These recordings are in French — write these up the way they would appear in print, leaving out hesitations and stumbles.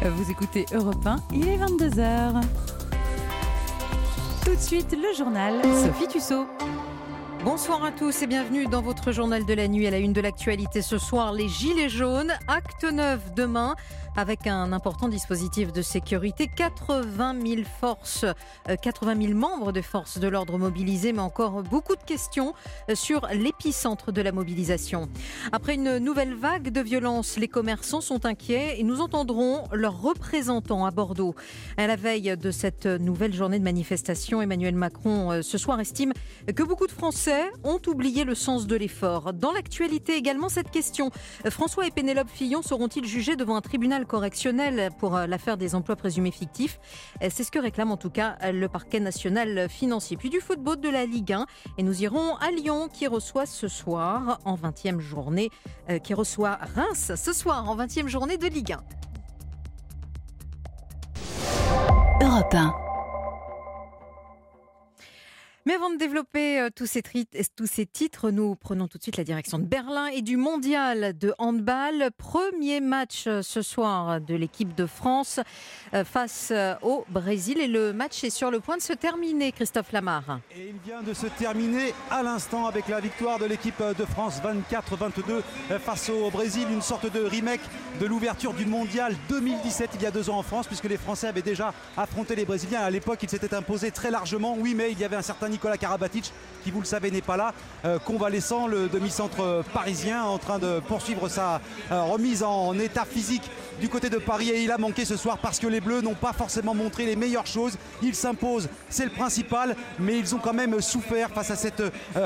Vous écoutez Europe 1, il est 22h. Tout de suite, le journal Sophie Tussaud. Bonsoir à tous et bienvenue dans votre journal de la nuit. À la une de l'actualité ce soir, les Gilets jaunes, acte 9 demain avec un important dispositif de sécurité. 80 000 membres de forces de l'ordre mobilisés, mais encore beaucoup de questions sur l'épicentre de la mobilisation. Après une nouvelle vague de violence, les commerçants sont inquiets et nous entendrons leurs représentants à Bordeaux. À la veille de cette nouvelle journée de manifestation, Emmanuel Macron ce soir estime que beaucoup de Français ont oublié le sens de l'effort. Dans l'actualité également, cette question. François et Pénélope Fillon seront-ils jugés devant un tribunal correctionnel pour l'affaire des emplois présumés fictifs? C'est ce que réclame en tout cas le parquet national financier. Puis du football de la Ligue 1 et nous irons à Lyon qui reçoit ce soir en 20e journée, qui reçoit Reims ce soir en 20e journée de Ligue 1. Europe 1. Mais avant de développer tous ces titres, nous prenons tout de suite la direction de Berlin et du mondial de handball. Premier match ce soir de l'équipe de France face au Brésil. Et le match est sur le point de se terminer, Christophe Lamar. Et il vient de se terminer à l'instant avec la victoire de l'équipe de France 24-22 face au Brésil. Une sorte de remake de l'ouverture du mondial 2017 il y a 2 ans en France, puisque les Français avaient déjà affronté les Brésiliens. À l'époque, ils s'étaient imposés très largement. Oui, mais il y avait un certain Nicolas Karabatic qui, vous le savez, n'est pas là, convalescent, le demi-centre parisien en train de poursuivre sa remise en état physique du côté de Paris, et il a manqué ce soir parce que les Bleus n'ont pas forcément montré les meilleures choses. Ils s'imposent, c'est le principal, mais ils ont quand même souffert face à cette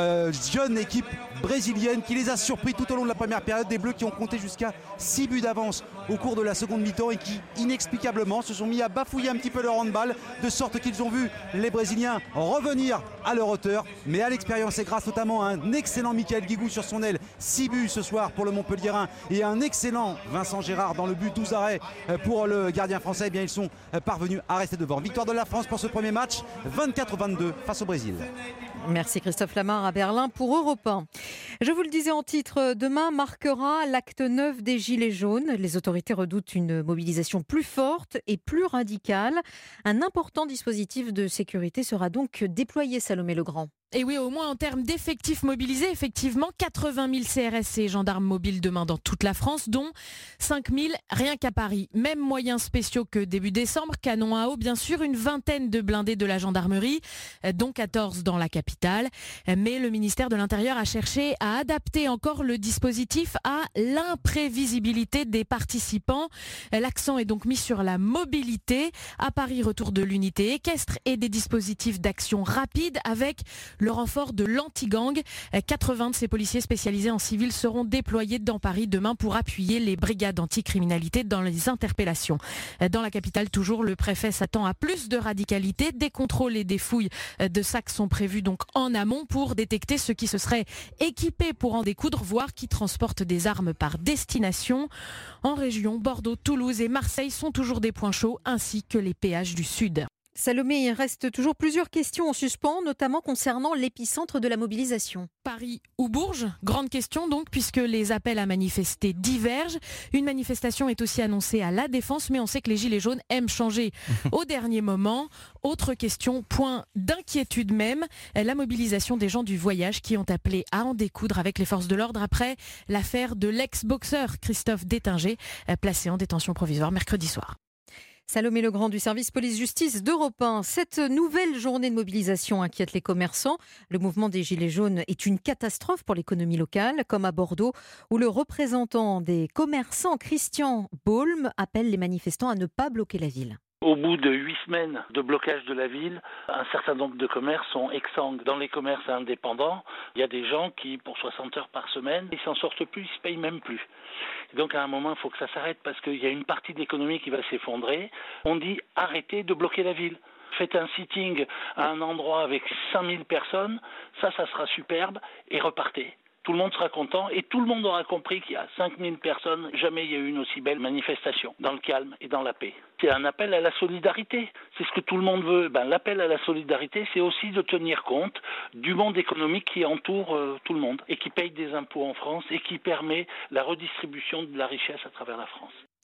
jeune équipe brésilienne qui les a surpris tout au long de la première période. Des Bleus qui ont compté jusqu'à 6 buts d'avance au cours de la seconde mi-temps et qui inexplicablement se sont mis à bafouiller un petit peu leur handball, de sorte qu'ils ont vu les Brésiliens revenir à leur hauteur, mais à l'expérience et grâce notamment à un excellent Michael Guigou sur son aile. 6 buts ce soir pour le Montpellierin et un excellent Vincent Gérard dans le but, 12 arrêts pour le gardien français. Eh bien, ils sont parvenus à rester devant. Victoire de la France pour ce premier match, 24-22 face au Brésil. Merci Christophe Lamar à Berlin pour Europe 1. Je vous le disais en titre, demain marquera l'acte 9 des Gilets jaunes. Les autorités redoutent une mobilisation plus forte et plus radicale. Un important dispositif de sécurité sera donc déployé, Salomé Legrand. Et oui, au moins en termes d'effectifs mobilisés, effectivement, 80 000 CRS et gendarmes mobiles demain dans toute la France, dont 5 000 rien qu'à Paris. Même moyens spéciaux que début décembre, canon à eau, bien sûr, une vingtaine de blindés de la gendarmerie, dont 14 dans la capitale. Mais le ministère de l'Intérieur a cherché à adapter encore le dispositif à l'imprévisibilité des participants. L'accent est donc mis sur la mobilité. À Paris, retour de l'unité équestre et des dispositifs d'action rapide avec le renfort de l'anti-gang. 80 de ces policiers spécialisés en civil seront déployés dans Paris demain pour appuyer les brigades anticriminalité dans les interpellations. Dans la capitale, toujours, le préfet s'attend à plus de radicalité. Des contrôles et des fouilles de sacs sont prévus donc en amont pour détecter ceux qui se seraient équipés pour en découdre, voire qui transportent des armes par destination. En région, Bordeaux, Toulouse et Marseille sont toujours des points chauds, ainsi que les péages du Sud. Salomé, il reste toujours plusieurs questions en suspens, notamment concernant l'épicentre de la mobilisation. Paris ou Bourges? Grande question donc, puisque les appels à manifester divergent. Une manifestation est aussi annoncée à La Défense, mais on sait que les Gilets jaunes aiment changer au dernier moment. Autre question, point d'inquiétude même, la mobilisation des gens du voyage qui ont appelé à en découdre avec les forces de l'ordre après l'affaire de l'ex-boxeur Christophe Détinger, placé en détention provisoire mercredi soir. Salomé Legrand du service police-justice d'Europe 1. Cette nouvelle journée de mobilisation inquiète les commerçants. Le mouvement des Gilets jaunes est une catastrophe pour l'économie locale, comme à Bordeaux, où le représentant des commerçants, Christian Baulme, appelle les manifestants à ne pas bloquer la ville. Au bout de 8 semaines de blocage de la ville, un certain nombre de commerces sont exsangues. Dans les commerces indépendants, il y a des gens qui, pour 60 heures par semaine, ils s'en sortent plus, ils ne se payent même plus. Et donc à un moment, il faut que ça s'arrête parce qu'il y a une partie de l'économie qui va s'effondrer. On dit arrêtez de bloquer la ville. Faites un sitting à un endroit avec 5000 personnes, ça sera superbe, et repartez. Tout le monde sera content et tout le monde aura compris qu'il y a 5000 personnes. Jamais il y a eu une aussi belle manifestation, dans le calme et dans la paix. C'est un appel à la solidarité. C'est ce que tout le monde veut. L'appel à la solidarité, c'est aussi de tenir compte du monde économique qui entoure tout le monde et qui paye des impôts en France et qui permet la redistribution de la richesse à travers la France.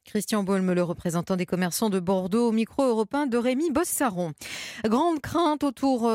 Christian Baulme, le représentant des commerçants de Bordeaux, au micro européen de Rémi Bossaron. Grande crainte autour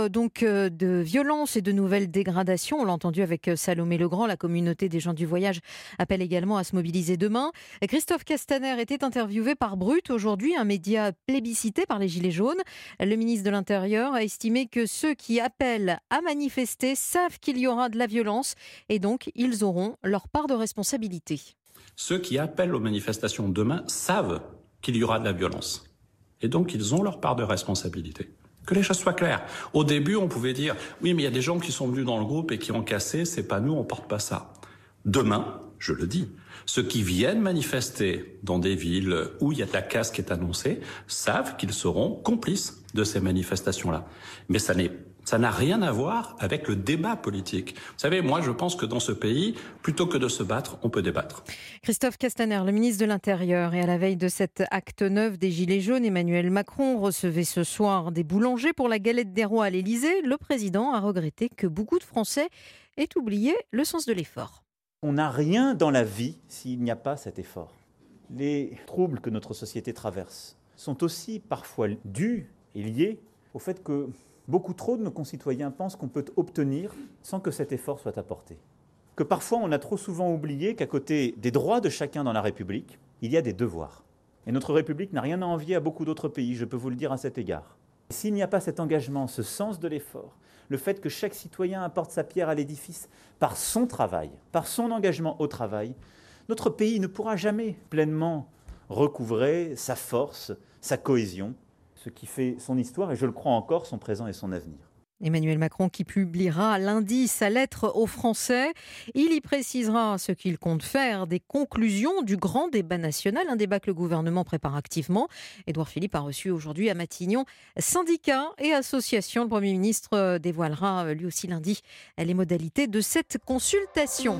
de violences et de nouvelles dégradations. On l'a entendu avec Salomé Legrand. La communauté des gens du voyage appelle également à se mobiliser demain. Christophe Castaner était interviewé par Brut aujourd'hui, un média plébiscité par les Gilets jaunes. Le ministre de l'Intérieur a estimé que ceux qui appellent à manifester savent qu'il y aura de la violence et donc ils auront leur part de responsabilité. Ceux qui appellent aux manifestations demain savent qu'il y aura de la violence. Et donc, ils ont leur part de responsabilité. Que les choses soient claires. Au début, on pouvait dire « Oui, mais il y a des gens qui sont venus dans le groupe et qui ont cassé, c'est pas nous, on porte pas ça. » Demain, je le dis, ceux qui viennent manifester dans des villes où il y a de la casse qui est annoncée savent qu'ils seront complices de ces manifestations-là. Mais ça n'a rien à voir avec le débat politique. Vous savez, moi, je pense que dans ce pays, plutôt que de se battre, on peut débattre. Christophe Castaner, le ministre de l'Intérieur, et à la veille de cet acte 9 des Gilets jaunes, Emmanuel Macron recevait ce soir des boulangers pour la galette des rois à l'Élysée. Le président a regretté que beaucoup de Français aient oublié le sens de l'effort. On n'a rien dans la vie s'il n'y a pas cet effort. Les troubles que notre société traverse sont aussi parfois dus et liés au fait que beaucoup trop de nos concitoyens pensent qu'on peut obtenir sans que cet effort soit apporté. Que parfois on a trop souvent oublié qu'à côté des droits de chacun dans la République, il y a des devoirs. Et notre République n'a rien à envier à beaucoup d'autres pays, je peux vous le dire à cet égard. Et s'il n'y a pas cet engagement, ce sens de l'effort, le fait que chaque citoyen apporte sa pierre à l'édifice par son travail, par son engagement au travail, notre pays ne pourra jamais pleinement recouvrer sa force, sa cohésion, ce qui fait son histoire et, je le crois encore, son présent et son avenir. Emmanuel Macron qui publiera lundi sa lettre aux Français. Il y précisera ce qu'il compte faire des conclusions du grand débat national, un débat que le gouvernement prépare activement. Édouard Philippe a reçu aujourd'hui à Matignon syndicats et associations. Le Premier ministre dévoilera lui aussi lundi les modalités de cette consultation.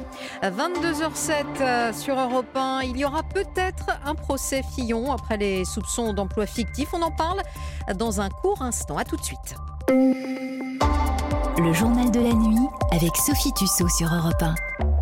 22h07 sur Europe 1, il y aura peut-être un procès Fillon après les soupçons d'emploi fictif. On en parle dans un court instant. À tout de suite. Le journal de la nuit avec Sophie Tussaud sur Europe 1.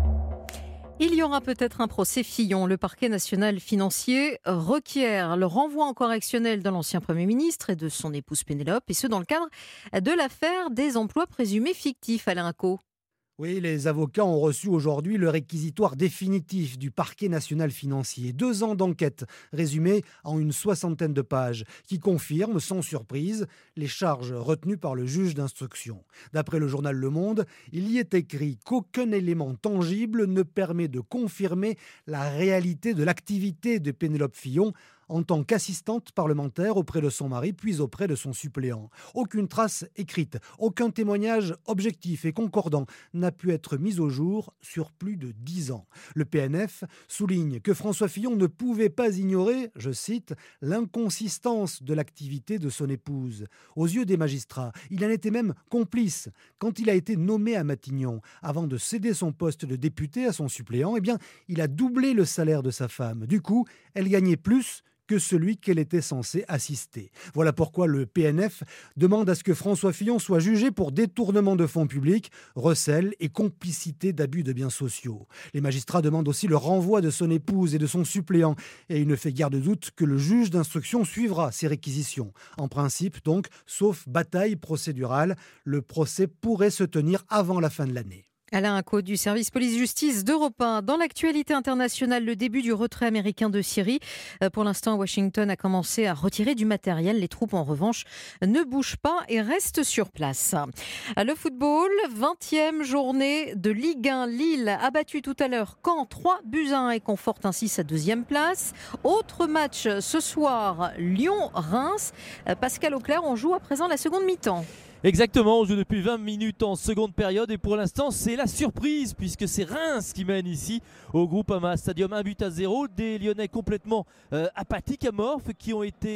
Il y aura peut-être un procès Fillon. Le parquet national financier requiert le renvoi en correctionnel de l'ancien Premier ministre et de son épouse Pénélope, et ce dans le cadre de l'affaire des emplois présumés fictifs. Alain Acco. Oui, les avocats ont reçu aujourd'hui le réquisitoire définitif du parquet national financier. 2 ans d'enquête résumés en une 60aine de pages qui confirment, sans surprise, les charges retenues par le juge d'instruction. D'après le journal Le Monde, il y est écrit qu'aucun élément tangible ne permet de confirmer la réalité de l'activité de Pénélope Fillon en tant qu'assistante parlementaire auprès de son mari, puis auprès de son suppléant. Aucune trace écrite, aucun témoignage objectif et concordant n'a pu être mis au jour sur plus de 10 ans. Le PNF souligne que François Fillon ne pouvait pas ignorer, je cite, « l'inconsistance de l'activité de son épouse ». Aux yeux des magistrats, il en était même complice. Quand il a été nommé à Matignon, avant de céder son poste de député à son suppléant, eh bien, il a doublé le salaire de sa femme. Du coup, elle gagnait plus que celui qu'elle était censée assister. Voilà pourquoi le PNF demande à ce que François Fillon soit jugé pour détournement de fonds publics, recel et complicité d'abus de biens sociaux. Les magistrats demandent aussi le renvoi de son épouse et de son suppléant, et il ne fait guère de doute que le juge d'instruction suivra ces réquisitions. En principe donc, sauf bataille procédurale, le procès pourrait se tenir avant la fin de l'année. Alain Acco du service police-justice d'Europe 1. Dans l'actualité internationale, le début du retrait américain de Syrie. Pour l'instant, Washington a commencé à retirer du matériel. Les troupes, en revanche, ne bougent pas et restent sur place. Le football, 20e journée de Ligue 1. Lille a battu tout à l'heure Caen 3-1 et conforte ainsi sa 2e place. Autre match ce soir, Lyon-Reims. Pascal Auclair, on joue à présent la seconde mi-temps. Exactement, on joue depuis 20 minutes en seconde période et pour l'instant c'est la surprise puisque c'est Reims qui mène ici au Groupama Stadium 1-0. Des Lyonnais complètement apathiques, amorphes, qui ont été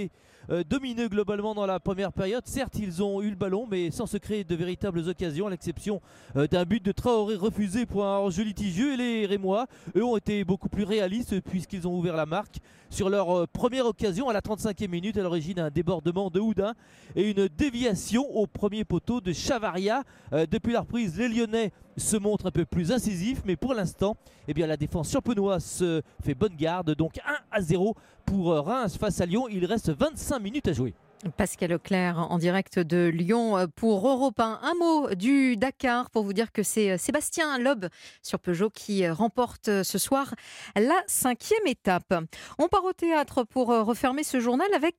domineux globalement dans la première période. Certes, ils ont eu le ballon, mais sans se créer de véritables occasions, à l'exception d'un but de Traoré refusé pour un jeu litigieux. Et les Rémois, eux, ont été beaucoup plus réalistes puisqu'ils ont ouvert la marque sur leur première occasion à la 35e minute, à l'origine un débordement de Houdin et une déviation au premier poteau de Chavaria. Depuis la reprise, les Lyonnais se montrent un peu plus incisifs, mais pour l'instant, la défense champenoise se fait bonne garde. Donc 1-0 pour Reims face à Lyon. Il reste 25 minutes à jouer. Pascal Leclerc en direct de Lyon pour Europe 1. Un mot du Dakar pour vous dire que c'est Sébastien Loeb sur Peugeot qui remporte ce soir la 5e étape. On part au théâtre pour refermer ce journal avec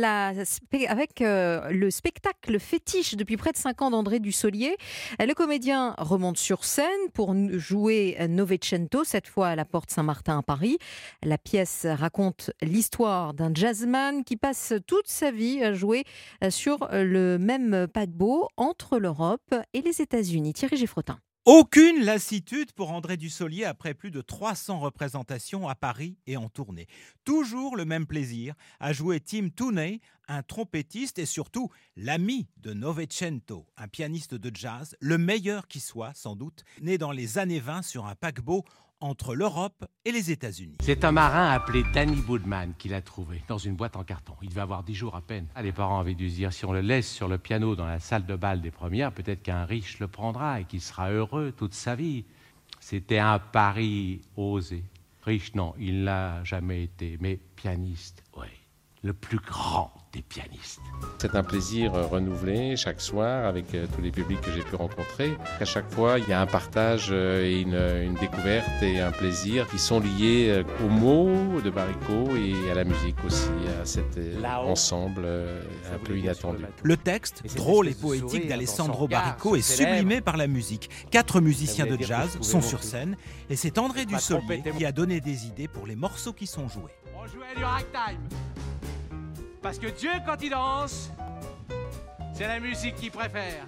le spectacle fétiche depuis près de 5 ans d'André Dussolier. Le comédien remonte sur scène pour jouer Novecento, cette fois à la Porte Saint-Martin à Paris. La pièce raconte l'histoire d'un jazzman qui passe toute sa vie à jouer sur le même paquebot entre l'Europe et les États-Unis. Thierry Geffrotin. Aucune lassitude pour André Dussolier après plus de 300 représentations à Paris et en tournée. Toujours le même plaisir à jouer Tim Tooney, un trompettiste et surtout l'ami de Novecento, un pianiste de jazz, le meilleur qui soit sans doute, né dans les années 20 sur un paquebot entre l'Europe et les États-Unis. C'est un marin appelé Danny Boudman qui l'a trouvé dans une boîte en carton. Il devait avoir 10 jours à peine. Les parents avaient dû se dire, si on le laisse sur le piano dans la salle de bal des premières, peut-être qu'un riche le prendra et qu'il sera heureux toute sa vie. C'était un pari osé. Riche, non, il n'a jamais été, mais pianiste, oui. Le plus grand des pianistes. C'est un plaisir renouvelé chaque soir avec tous les publics que j'ai pu rencontrer. À chaque fois, il y a un partage et une découverte et un plaisir qui sont liés aux mots de Baricot et à la musique aussi, à cet ensemble un peu inattendu. Le texte, drôle et poétique d'Alessandro Baricot est sublimé par la musique. 4 musiciens de jazz sont sur scène et c'est André Dussolier qui a donné des idées pour les morceaux qui sont joués. On jouait du ragtime. Parce que Dieu, quand il danse, c'est la musique qu'il préfère.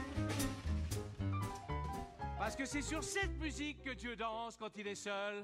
Parce que c'est sur cette musique que Dieu danse quand il est seul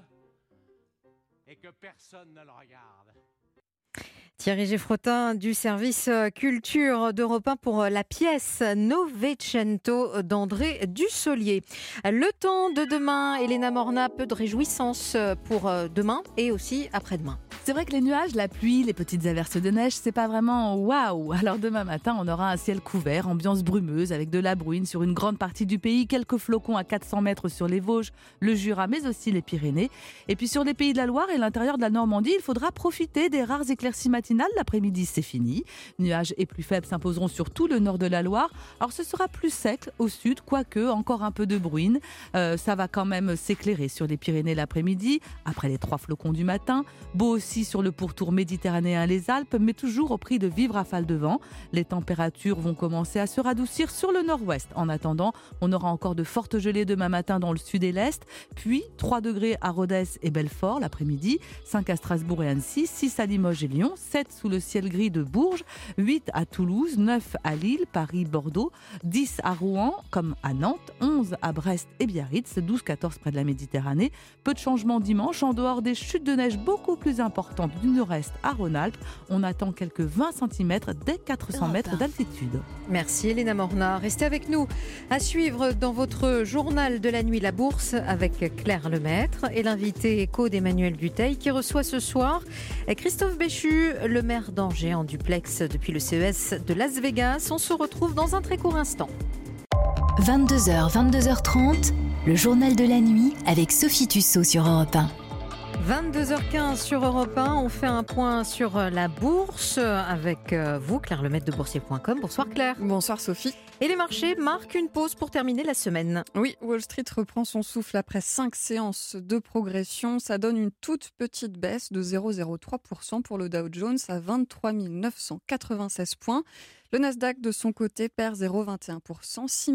et que personne ne le regarde. Thierry Geffrotin du service culture d'Europe 1 pour la pièce Novecento d'André Dussolier. Le temps de demain, Elena Morna, peu de réjouissance pour demain et aussi après-demain. C'est vrai que les nuages, la pluie, les petites averses de neige, c'est pas vraiment waouh. Alors demain matin, on aura un ciel couvert, ambiance brumeuse avec de la bruine sur une grande partie du pays, quelques flocons à 400 mètres sur les Vosges, le Jura, mais aussi les Pyrénées. Et puis sur les pays de la Loire et l'intérieur de la Normandie, il faudra profiter des rares éclaircies matinales. L'après-midi, c'est fini. Nuages et pluies faibles s'imposeront sur tout le nord de la Loire. Alors ce sera plus sec au sud, quoique encore un peu de bruine. Ça va quand même s'éclairer sur les Pyrénées l'après-midi, après les 3 flocons du matin. Beau aussi sur le pourtour méditerranéen, les Alpes, mais toujours au prix de vives rafales de vent. Les températures vont commencer à se radoucir sur le nord-ouest. En attendant, on aura encore de fortes gelées demain matin dans le sud et l'est, puis 3 degrés à Rodez et Belfort l'après-midi, 5 à Strasbourg et Annecy, 6 à Limoges et Lyon, 7 sous le ciel gris de Bourges, 8 à Toulouse, 9 à Lille, Paris, Bordeaux, 10 à Rouen comme à Nantes, 11 à Brest et Biarritz, 12-14 près de la Méditerranée. Peu de changements dimanche, en dehors des chutes de neige beaucoup plus importantes du nord-est à Rhône-Alpes. On attend quelques 20 cm dès 400 mètres d'altitude. Merci Elena Morna. Restez avec nous. À suivre dans votre journal de la nuit, la bourse avec Claire Lemaître et l'invité éco d'Emmanuel Dutheil qui reçoit ce soir Christophe Béchu, le maire d'Angers en duplex depuis le CES de Las Vegas. On se retrouve dans un très court instant. 22h, 22h30, le journal de la nuit avec Sophie Tussaud sur Europe 1. 22h15 sur Europe 1, on fait un point sur la bourse avec vous, Claire Lemaître de boursier.com. Bonsoir Claire. Bonsoir Sophie. Et les marchés marquent une pause pour terminer la semaine. Oui, Wall Street reprend son souffle après 5 séances de progression. Ça donne une toute petite baisse de 0,03% pour le Dow Jones à 23 996 points. Le Nasdaq, de son côté, perd 0,21%, 6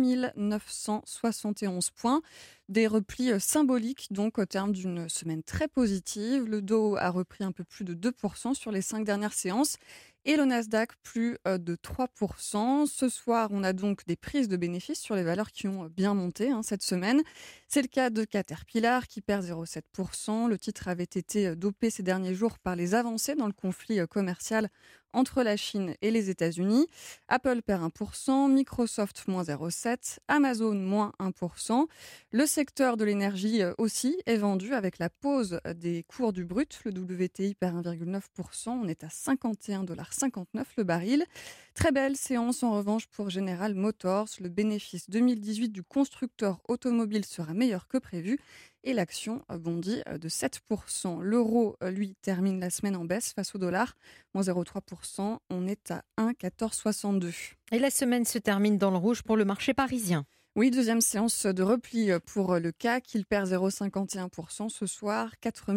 971 points. Des replis symboliques, donc, au terme d'une semaine très positive. Le Dow a repris un peu plus de 2% sur les 5 dernières séances. Et le Nasdaq, plus de 3%. Ce soir, on a donc des prises de bénéfices sur les valeurs qui ont bien monté cette semaine. C'est le cas de Caterpillar qui perd 0,7%. Le titre avait été dopé ces derniers jours par les avancées dans le conflit commercial entre la Chine et les États-Unis. Apple perd 1%, Microsoft moins 0,7%, Amazon moins 1%. Le secteur de l'énergie aussi est vendu avec la pause des cours du brut. Le WTI perd 1,9%, on est à 51,59$ le baril. Très belle séance en revanche pour General Motors. Le bénéfice 2018 du constructeur automobile sera meilleur que prévu et l'action bondit de 7%. L'euro, lui, termine la semaine en baisse face au dollar, moins 0,3%. On est à 1,1462. Et la semaine se termine dans le rouge pour le marché parisien. Oui, deuxième séance de repli pour le CAC. Il perd 0,51% ce soir,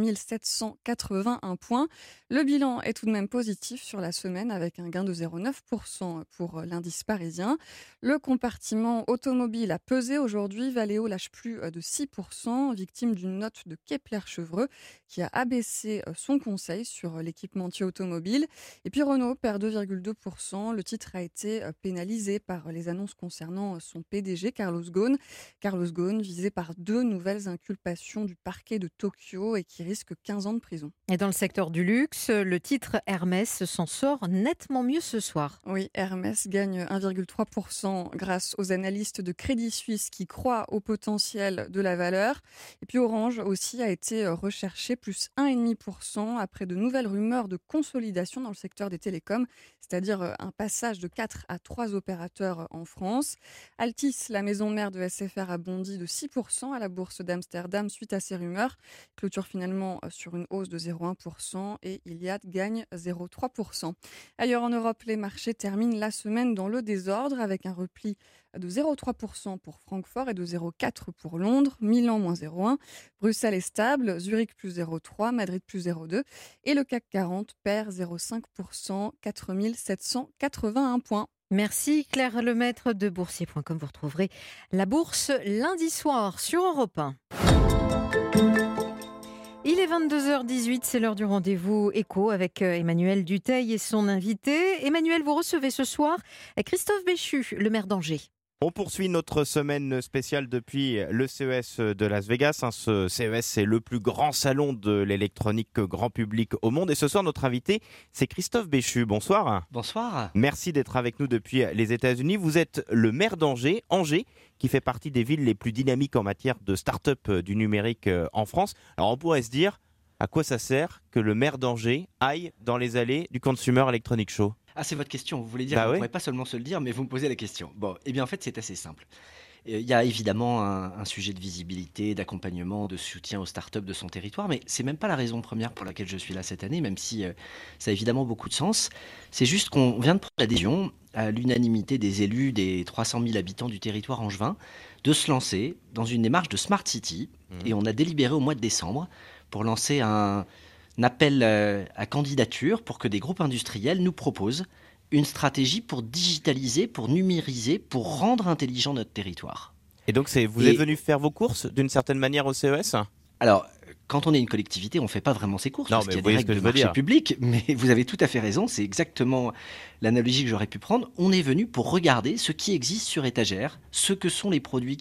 4781 points. Le bilan est tout de même positif sur la semaine avec un gain de 0,9% pour l'indice parisien. Le compartiment automobile a pesé aujourd'hui. Valeo lâche plus de 6%, victime d'une note de Kepler-Chevreux qui a abaissé son conseil sur l'équipementier automobile. Et puis Renault perd 2,2%. Le titre a été pénalisé par les annonces concernant son PDG, Carlos Ghosn. Carlos Ghosn visé par 2 nouvelles inculpations du parquet de Tokyo et qui risque 15 ans de prison. Et dans le secteur du luxe, le titre Hermès s'en sort nettement mieux ce soir. Oui, Hermès gagne 1,3% grâce aux analystes de Crédit Suisse qui croient au potentiel de la valeur. Et puis Orange aussi a été recherché, plus 1,5% après de nouvelles rumeurs de consolidation dans le secteur des télécoms, c'est-à-dire un passage de 4 à 3 opérateurs en France. Altis, la maison mère de SFR, a bondi de 6% à la bourse d'Amsterdam suite à ces rumeurs. Clôture finalement sur une hausse de 0,1% et Iliad gagne 0,3%. Ailleurs en Europe, les marchés terminent la semaine dans le désordre avec un repli de 0,3% pour Francfort et de 0,4% pour Londres, Milan moins 0,1%, Bruxelles est stable, Zurich plus 0,3%, Madrid plus 0,2% et le CAC 40 perd 0,5%, 4781 points. Merci Claire Lemaître de boursier.com. Vous retrouverez la bourse lundi soir sur Europe 1. Il est 22h18, c'est l'heure du rendez-vous éco avec Emmanuel Dutheil et son invité. Emmanuel, vous recevez ce soir Christophe Béchu, le maire d'Angers. On poursuit notre semaine spéciale depuis le CES de Las Vegas. Ce CES, c'est le plus grand salon de l'électronique grand public au monde. Et ce soir, notre invité, c'est Christophe Béchu. Bonsoir. Bonsoir. Merci d'être avec nous depuis les États-Unis. Vous êtes le maire d'Angers, Angers, qui fait partie des villes les plus dynamiques en matière de start-up du numérique en France. Alors on pourrait se dire, à quoi ça sert que le maire d'Angers aille dans les allées du Consumer Electronics Show ? Ah, c'est votre question. Vous voulez dire, vous ne pourrez pas seulement se le dire, mais vous me posez la question. Bon, eh bien, en fait, c'est assez simple. Il y a évidemment un sujet de visibilité, d'accompagnement, de soutien aux startups de son territoire, mais c'est même pas la raison première pour laquelle je suis là cette année, même si ça a évidemment beaucoup de sens. C'est juste qu'on vient de prendre l'adhésion à l'unanimité des élus des 300 000 habitants du territoire angevin de se lancer dans une démarche de Smart City. Et on a délibéré au mois de décembre pour lancer un appel à candidature pour que des groupes industriels nous proposent une stratégie pour digitaliser, pour numériser, pour rendre intelligent notre territoire. Et donc, vous êtes venu faire vos courses d'une certaine manière au CES ? Alors, quand on est une collectivité, on ne fait pas vraiment ses courses parce qu'il y a des règles de marché public, mais vous avez tout à fait raison, c'est exactement l'analogie que j'aurais pu prendre. On est venu pour regarder ce qui existe sur étagère, ce que sont les produits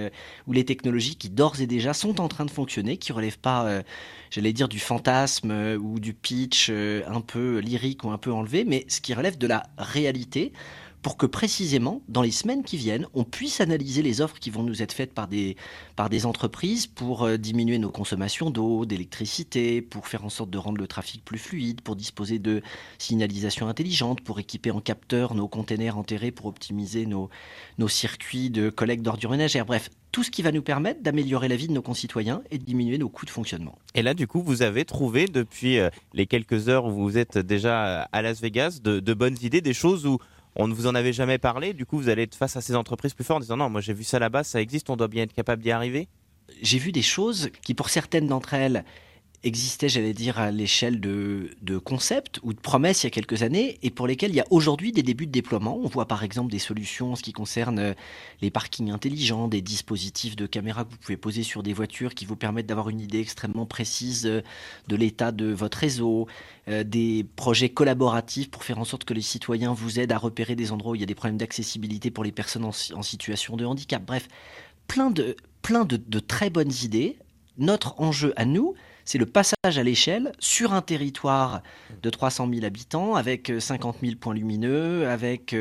ou les technologies qui d'ores et déjà sont en train de fonctionner, qui ne relèvent pas, j'allais dire, du fantasme ou du pitch un peu lyrique ou un peu enlevé, mais ce qui relève de la réalité, pour que précisément, dans les semaines qui viennent, on puisse analyser les offres qui vont nous être faites par des entreprises pour diminuer nos consommations d'eau, d'électricité, pour faire en sorte de rendre le trafic plus fluide, pour disposer de signalisation intelligente, pour équiper en capteurs nos containers enterrés, pour optimiser nos circuits de collecte d'ordures ménagères. Bref, tout ce qui va nous permettre d'améliorer la vie de nos concitoyens et de diminuer nos coûts de fonctionnement. Et là, du coup, vous avez trouvé, depuis les quelques heures où vous êtes déjà à Las Vegas, de bonnes idées, des choses où on ne vous en avait jamais parlé. Du coup, vous allez être face à ces entreprises plus fortes en disant non, moi j'ai vu ça là-bas, ça existe, on doit bien être capable d'y arriver. J'ai vu des choses qui, pour certaines d'entre elles, existaient, j'allais dire, à l'échelle de concepts ou de promesses il y a quelques années et pour lesquelles il y a aujourd'hui des débuts de déploiement. On voit par exemple des solutions en ce qui concerne les parkings intelligents, des dispositifs de caméras que vous pouvez poser sur des voitures qui vous permettent d'avoir une idée extrêmement précise de l'état de votre réseau, des projets collaboratifs pour faire en sorte que les citoyens vous aident à repérer des endroits où il y a des problèmes d'accessibilité pour les personnes en situation de handicap. Bref, plein de très bonnes idées. Notre enjeu à nous, c'est le passage à l'échelle sur un territoire de 300 000 habitants, avec 50 000 points lumineux, avec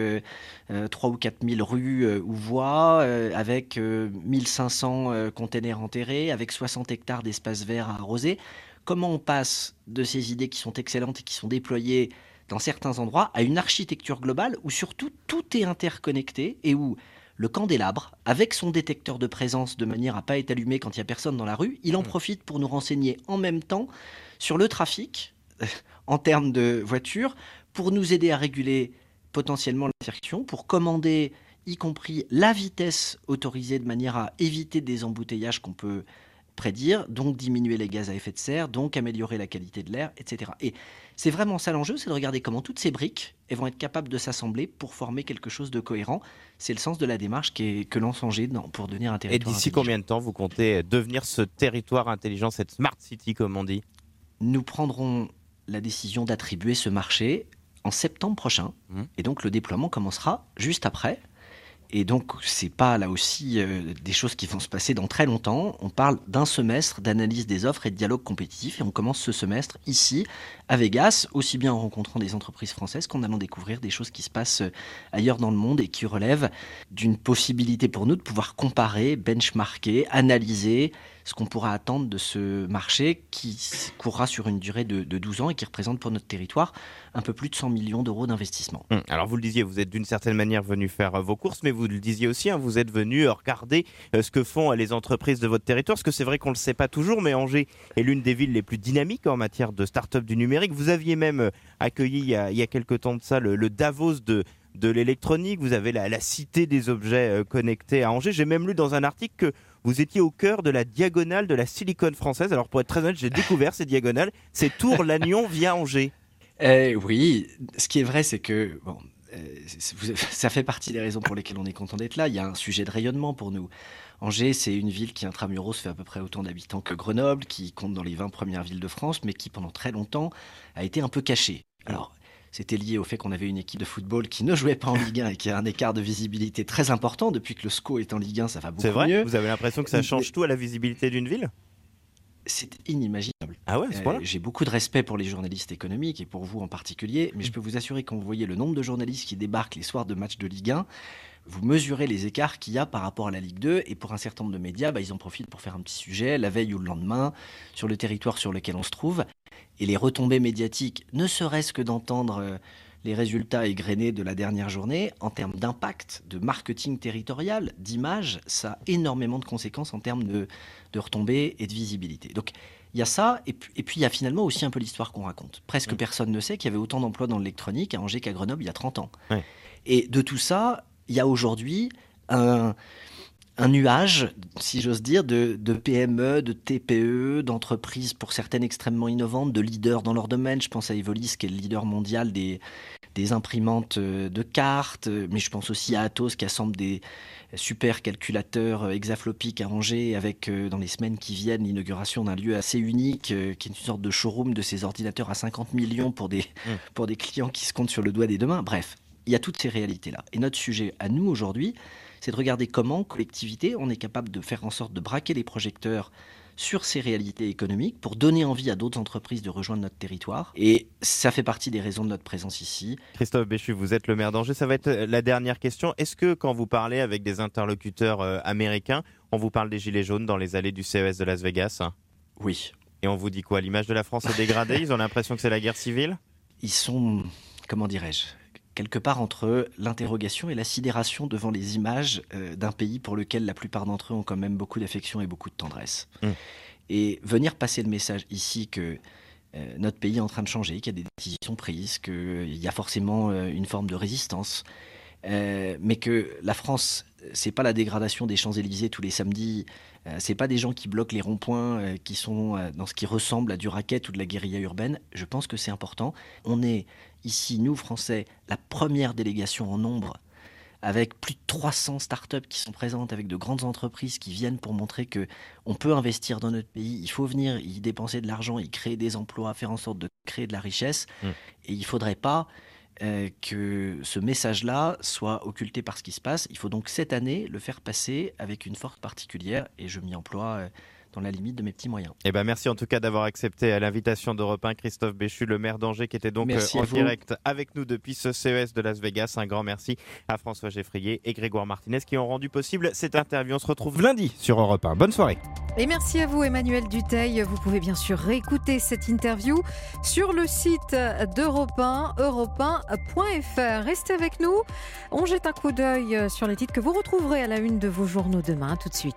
3 ou 4 000 rues ou voies, avec 1500 containers enterrés, avec 60 hectares d'espaces verts à arroser. Comment on passe de ces idées qui sont excellentes et qui sont déployées dans certains endroits à une architecture globale où surtout tout est interconnecté et où le candélabre, avec son détecteur de présence de manière à ne pas être allumé quand il n'y a personne dans la rue, il en profite pour nous renseigner en même temps sur le trafic en termes de voitures, pour nous aider à réguler potentiellement la circulation, pour commander y compris la vitesse autorisée de manière à éviter des embouteillages qu'on peut prédire, donc diminuer les gaz à effet de serre, donc améliorer la qualité de l'air, etc. Et c'est vraiment ça l'enjeu, c'est de regarder comment toutes ces briques elles vont être capables de s'assembler pour former quelque chose de cohérent. C'est le sens de la démarche que lance Angers pour devenir un territoire intelligent. Et d'ici combien de temps vous comptez devenir ce territoire intelligent, cette smart city comme on dit ? Nous prendrons la décision d'attribuer ce marché en septembre prochain. Et donc le déploiement commencera juste après. Et donc, ce n'est pas là aussi des choses qui vont se passer dans très longtemps. On parle d'un semestre d'analyse des offres et de dialogue compétitif. Et on commence ce semestre ici, à Vegas, aussi bien en rencontrant des entreprises françaises qu'en allant découvrir des choses qui se passent ailleurs dans le monde et qui relèvent d'une possibilité pour nous de pouvoir comparer, benchmarker, analyser ce qu'on pourra attendre de ce marché qui courra sur une durée de 12 ans et qui représente pour notre territoire un peu plus de 100 millions d'euros d'investissement. Alors vous le disiez, vous êtes d'une certaine manière venu faire vos courses, mais vous le disiez aussi, vous êtes venu regarder ce que font les entreprises de votre territoire, parce que c'est vrai qu'on ne le sait pas toujours, mais Angers est l'une des villes les plus dynamiques en matière de start-up du numérique. Vous aviez même accueilli il y a quelques temps de ça le Davos de l'électronique, vous avez la cité des objets connectés à Angers. J'ai même lu dans un article que vous étiez au cœur de la diagonale de la Silicon française. Alors pour être très honnête, j'ai découvert ces diagonales, c'est Tours-Lannion via Angers. Oui, ce qui est vrai, c'est que ça fait partie des raisons pour lesquelles on est content d'être là. Il y a un sujet de rayonnement pour nous. Angers, c'est une ville qui, intramuros, fait à peu près autant d'habitants que Grenoble, qui compte dans les 20 premières villes de France, mais qui, pendant très longtemps, a été un peu cachée. Alors, c'était lié au fait qu'on avait une équipe de football qui ne jouait pas en Ligue 1 et qui a un écart de visibilité très important. Depuis que le SCO est en Ligue 1, ça va beaucoup mieux. C'est vrai ? Vous avez l'impression que ça change tout à la visibilité d'une ville ? C'est inimaginable. Ah ouais, à ce point-là ? J'ai beaucoup de respect pour les journalistes économiques et pour vous en particulier, mais je peux vous assurer, quand vous voyez le nombre de journalistes qui débarquent les soirs de matchs de Ligue 1, vous mesurez les écarts qu'il y a par rapport à la Ligue 2, et pour un certain nombre de médias, ils en profitent pour faire un petit sujet la veille ou le lendemain sur le territoire sur lequel on se trouve. Et les retombées médiatiques, ne serait-ce que d'entendre les résultats égrenés de la dernière journée, en termes d'impact, de marketing territorial, d'image, ça a énormément de conséquences en termes de retombées et de visibilité. Donc il y a ça, et puis il y a finalement aussi un peu l'histoire qu'on raconte. Presque personne ne sait qu'il y avait autant d'emplois dans l'électronique à Angers qu'à Grenoble il y a 30 ans. Ouais. Et de tout ça, il y a aujourd'hui un nuage, si j'ose dire, de PME, de TPE, d'entreprises pour certaines extrêmement innovantes, de leaders dans leur domaine. Je pense à Evolis, qui est le leader mondial des imprimantes de cartes, mais je pense aussi à Atos, qui assemble des super calculateurs hexaflopiques à Angers, avec dans les semaines qui viennent l'inauguration d'un lieu assez unique, qui est une sorte de showroom de ces ordinateurs à 50 millions pour des clients qui se comptent sur le doigt des deux mains. Bref, il y a toutes ces réalités-là. Et notre sujet à nous aujourd'hui, c'est de regarder comment, collectivité, on est capable de faire en sorte de braquer les projecteurs sur ces réalités économiques pour donner envie à d'autres entreprises de rejoindre notre territoire. Et ça fait partie des raisons de notre présence ici. Christophe Béchu, vous êtes le maire d'Angers. Ça va être la dernière question. Est-ce que quand vous parlez avec des interlocuteurs américains, on vous parle des gilets jaunes dans les allées du CES de Las Vegas ? Oui. Et on vous dit quoi ? L'image de la France est dégradée ? Ils ont l'impression que c'est la guerre civile ? Ils sont, comment dirais-je, quelque part entre l'interrogation et la sidération devant les images d'un pays pour lequel la plupart d'entre eux ont quand même beaucoup d'affection et beaucoup de tendresse. Et venir passer le message ici que notre pays est en train de changer, qu'il y a des décisions prises, qu'il y a forcément une forme de résistance, mais que la France, c'est pas la dégradation des Champs-Élysées tous les samedis, c'est pas des gens qui bloquent les ronds-points qui sont dans ce qui ressemble à du racket ou de la guérilla urbaine. Je pense que c'est important. On est ici, nous Français, la première délégation en nombre, avec plus de 300 startups qui sont présentes, avec de grandes entreprises qui viennent pour montrer qu'on peut investir dans notre pays, il faut venir y dépenser de l'argent, y créer des emplois, faire en sorte de créer de la richesse. Et il ne faudrait pas que ce message-là soit occulté par ce qui se passe. Il faut donc cette année le faire passer avec une force particulière et je m'y emploie dans la limite de mes petits moyens. Merci en tout cas d'avoir accepté l'invitation d'Europe 1, Christophe Béchu, le maire d'Angers, qui était donc en direct avec nous depuis ce CES de Las Vegas. Un grand merci à François Geffrier et Grégoire Martinez qui ont rendu possible cette interview. On se retrouve lundi sur Europe 1. Bonne soirée. Et merci à vous Emmanuel Dutheil. Vous pouvez bien sûr réécouter cette interview sur le site d'Europe 1, europe1.fr. Restez avec nous. On jette un coup d'œil sur les titres que vous retrouverez à la une de vos journaux demain. Tout de suite.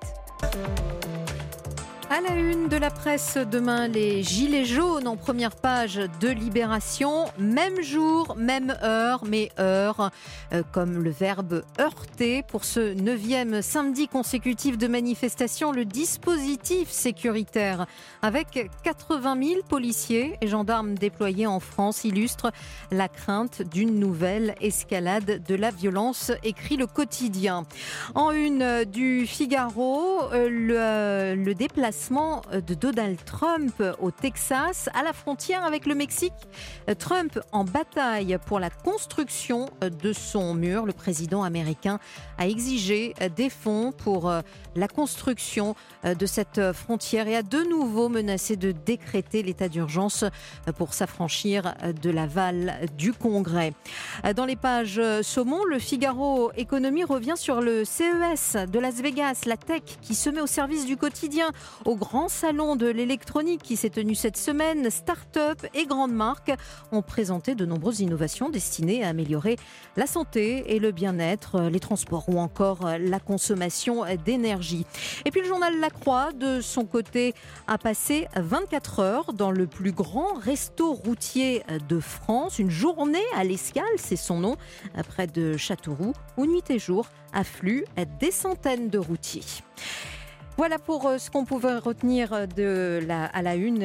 À la une de la presse demain, les gilets jaunes en première page de Libération. Même jour, même heure, mais heure, comme le verbe heurter. Pour ce 9e samedi consécutif de manifestation, le dispositif sécuritaire avec 80 000 policiers et gendarmes déployés en France illustre la crainte d'une nouvelle escalade de la violence, écrit le quotidien. En une du Figaro, le déplacement de Donald Trump au Texas, à la frontière avec le Mexique. Trump en bataille pour la construction de son mur. Le président américain a exigé des fonds pour la construction de cette frontière et a de nouveau menacé de décréter l'état d'urgence pour s'affranchir de l'aval du Congrès. Dans les pages saumon, le Figaro Économie revient sur le CES de Las Vegas, la tech qui se met au service du quotidien. Au grand salon de l'électronique qui s'est tenu cette semaine, start-up et grandes marques ont présenté de nombreuses innovations destinées à améliorer la santé et le bien-être, les transports ou encore la consommation d'énergie. Et puis le journal La Croix, de son côté, a passé 24 heures dans le plus grand resto routier de France. Une journée à l'Escale, c'est son nom, près de Châteauroux, où nuit et jour affluent des centaines de routiers. Voilà pour ce qu'on pouvait retenir à la une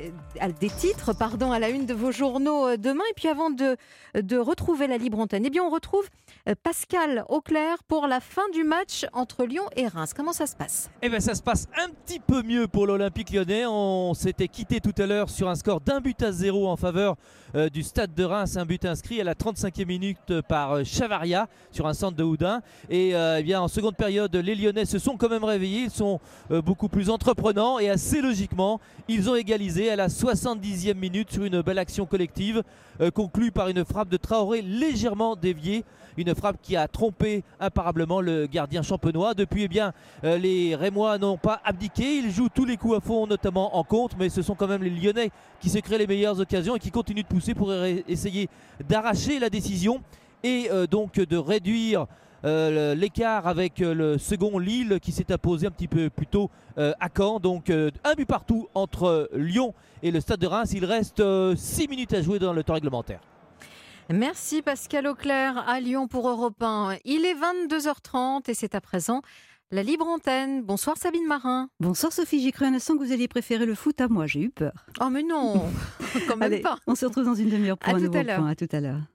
de vos journaux demain. Et puis avant de retrouver la libre antenne, on retrouve Pascal Auclair pour la fin du match entre Lyon et Reims. Comment ça se passe ? Ça se passe un petit peu mieux pour l'Olympique Lyonnais. On s'était quitté tout à l'heure sur un score d'1-0 en faveur du Stade de Reims. Un but inscrit à la 35e minute par Chavaria sur un centre de Houdin. Et en seconde période, les Lyonnais se sont quand même réveillés. Ils sont beaucoup plus entreprenants et assez logiquement, ils ont égalisé à la 70e minute sur une belle action collective conclue par une frappe de Traoré légèrement déviée. Une frappe qui a trompé imparablement le gardien champenois. Depuis, les Rémois n'ont pas abdiqué. Ils jouent tous les coups à fond, notamment en contre. Mais ce sont quand même les Lyonnais qui se créent les meilleures occasions et qui continuent de pousser pour essayer d'arracher la décision et donc de réduire l'écart avec le second Lille qui s'est imposé un petit peu plus tôt à Caen. Donc un but partout entre Lyon et le Stade de Reims. Il reste 6 minutes à jouer dans le temps réglementaire. Merci Pascal Auclair à Lyon pour Europe 1. Il est 22h30 et c'est à présent la libre antenne. Bonsoir Sabine Marin. Bonsoir Sophie, j'ai cru un instant que vous alliez préférer le foot à moi, j'ai eu peur. Oh mais non, quand même. Allez, pas. On se retrouve dans une demi-heure pour un nouveau point. À tout à l'heure. À tout à l'heure.